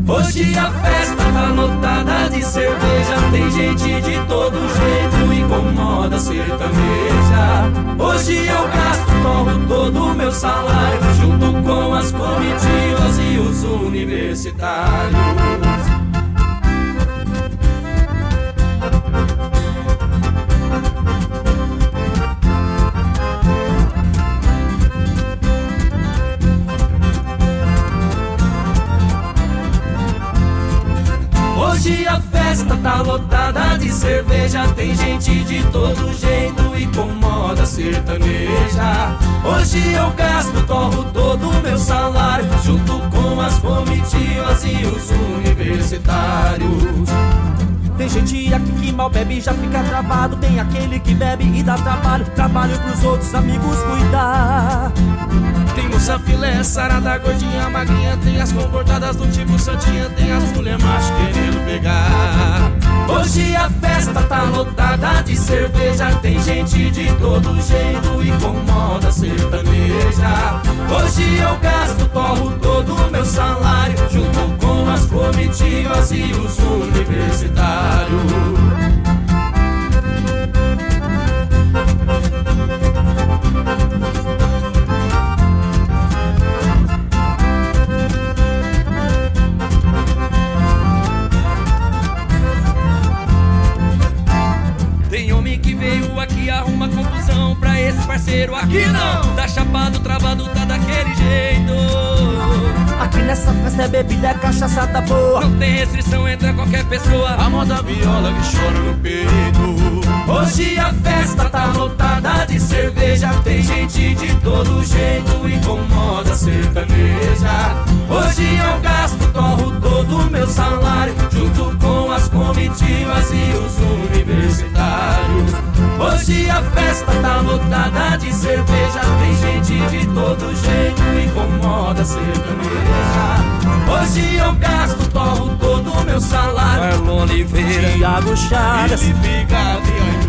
Hoje a festa tá lotada de cerveja, tem gente de todo jeito e com moda sertaneja. Hoje eu gasto, torro todo o meu salário, junto com as comitivas e os universitários. Hoje a festa tá lotada de cerveja, tem gente de todo jeito e com moda sertaneja. Hoje eu gasto, torro todo o meu salário, junto com as comitivas e os universitários. Tem gente aqui que mal bebe e já fica travado, tem aquele que bebe e dá trabalho, trabalho pros outros amigos cuidar. Tem moça filé, sarada, gordinha, magrinha, tem as comportadas do tipo santinha, tem as mulher macho querendo pegar. Hoje a festa tá lotada de cerveja, tem gente de todo jeito e com moda sertaneja. Hoje eu gasto, torro todo o meu salário, junto com as comitivas e os universitários. Tem homem que veio aqui arruma confusão, pra esse parceiro aqui não. Tá chapado, travado, tá daquele jeito. Aqui nessa festa é bebida, é cachaça tá boa. Não tem restrição, entra qualquer pessoa. A moda viola que chora no peito. Hoje a festa tá lotada de cerveja, tem gente de todo jeito e com moda sertaneja. Hoje eu gasto, torro todo o meu salário, junto com as comitivas e os universitários. Hoje a festa tá lotada de cerveja, tem gente de todo jeito e com moda sertaneja. Hoje eu gasto, torro todo o meu salário. Marlon Oliveira, Thiago Chagas, Felipe Gabriel.